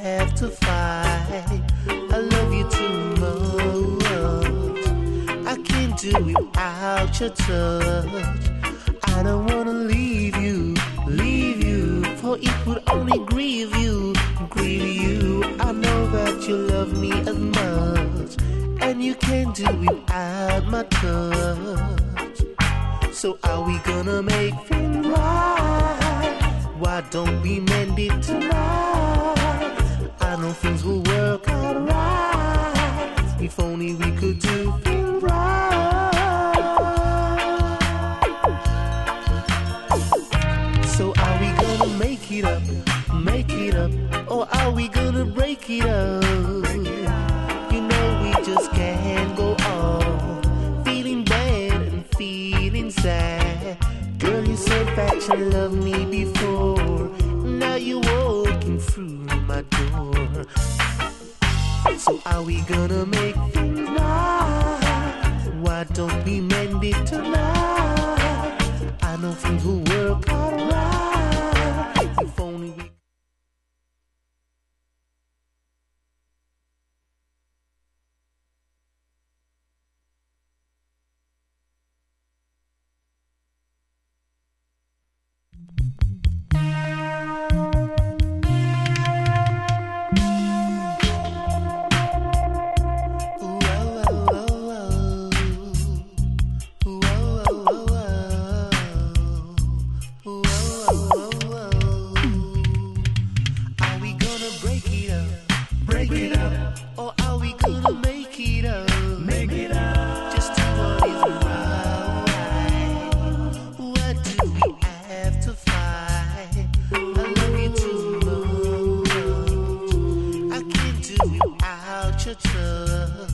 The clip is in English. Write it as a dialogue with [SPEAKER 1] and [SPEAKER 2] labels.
[SPEAKER 1] have to fight. I love you too much. I can't do without your touch. I don't wanna leave you, for it would only grieve you. I know that you love me as much, and you can't do without my touch. So are we gonna make things right? Why don't we mend it tonight? I know things will work out right, if only we could do things right. So are we gonna make it up, or are we gonna break it up? You know we just can't go on feeling bad and feeling sad. Girl, you said that you loved me before, now you're walking through my door. So are we gonna make things right? Why don't we mend it tonight? I know things will work out right, if only we. Or are we gonna make it up? Just do what is right. Why do we have to fight? I love you too much. I can't do without your touch.